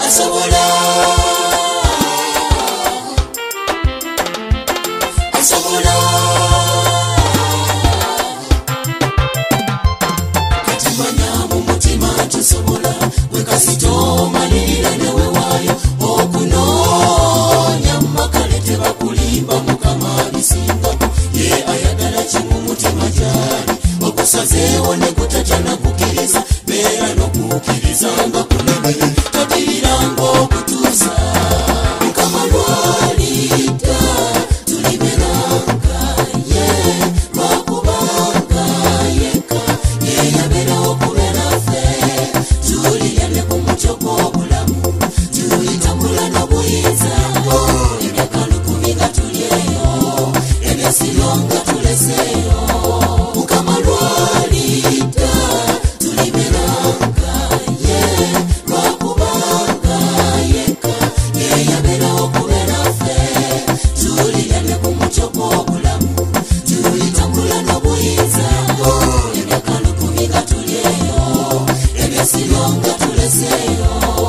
asobola katimanya mu mutima tusobola wekasito malira newe wayo okunonya makale tebakulimba mukama bisingako ye ayagala kimu mutima gyali okusazeewo ne kutatya nakukiriza beera n'okukiriza nga kunene tatiriranga okutuusa mukama lwalita tuliberanga ye lwakubanga yeka ye yabeera okubeera ffe tulirya ne ku mucyo gw'obulamu tuyitambula n'obuyinza emyaka 10 nga tulyeyo ebyasiro nga tuleseeyo mukama lwalita tuliberanga ye lwakubanga yeka ye yabeera okubeera ffe tulirya ne ku mucyo gw'obulamu tuyitambula n'obuyinza emyaka 10 nga tulyeyo ebyasiro nga tuleseeyo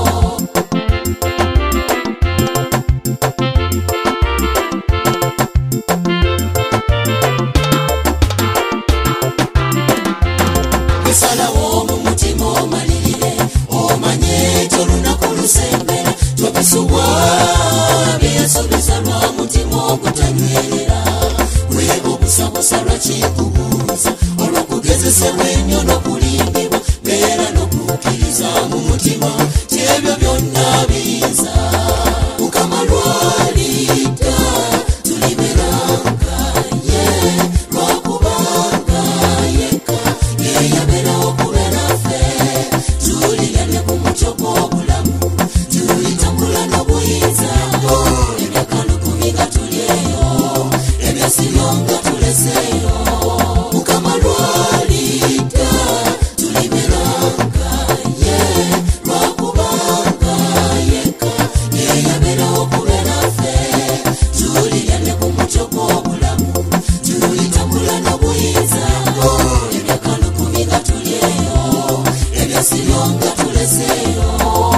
salawo mu mutima omalirire omanye tolunaku lusembera tobisubwa byeyasuubiza lwa mutima ogutanywerera we obusabusa lwakikubuuza olw'okugezesebwa ennyo n'okulimbibwa beera n'okukkiriza mu mutima kyebyo byonna biyinza mukama lwalita tuliberanga ye lwakubanga yeka ye yabeera okubeera ffe tulirya ne ku mucyo gw'obulamu tuyitambula n'obuyinza emyaka 10 nga tulyeyo ebyasiro nga tuleseeyo mukama lwalita tuliberanga ye lwakubanga yeka ye yabeera okubeera ffe tulirya ne ku mucyo gw'obulamu tuyitambula n'obuyinza emyaka 10 nga tulyeyo ebyasiro nga tuleseeyo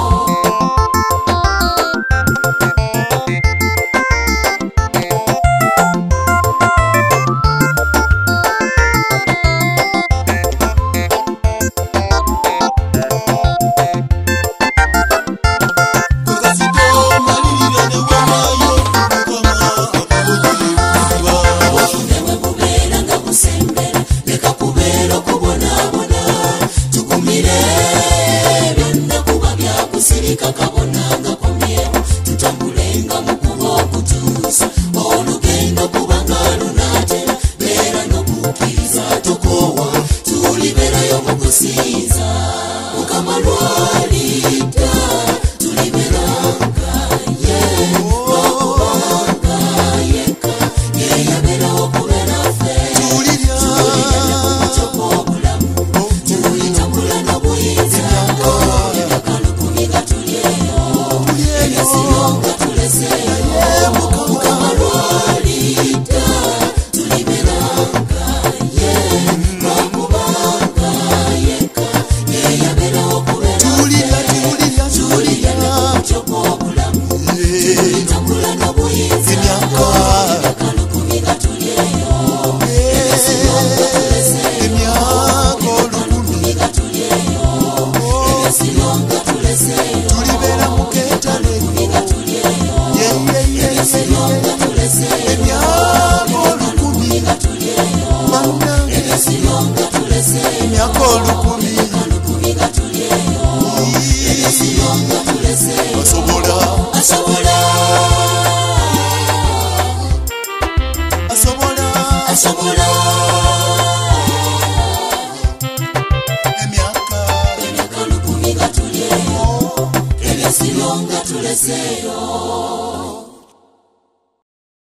obufunebwe bubeera nga busembera leka kubeera okubonaabona tugumire byonna kuba byakusirika kabona nga komyewo tutambulenga mu kuba okutuusa olugendo kubanga lunaatera beera n'okukkiriza tokoowa tulibeerayo mu kusinza mukama lwalita tuliberanga ye lwakubanga yeka ye yabeera okubeera ffe tulirya ne ku mucyo gw'obulamu tuyitambula n'obuyinza emyaka 10 nga tulyeyo ebyasiro nga tuleseeyo mukama lwalita tuliberanga ye lwakubanga yeka ye yabeera okubeera tulirya ne ku mucyo gw'obulamu tuyitambula n'obuyinza emyaka 10 nga tulyeyo ebyasiro nga tuleseeyo emyaka 10 nga tulyeyo ebyasiro nga tuleseeyo tulibeera mu keetale 10 nga tulyeyo ebyasiro nga tuleseeyo emyaka 10 nga tulyeyo ebyasiro nga tuleseeyo emyaka 10 nga tulyeyo ebyasiro nga tuleseeyo asobola emyaka 10 nga tulyeyo ebyasiro nga tuleseeyo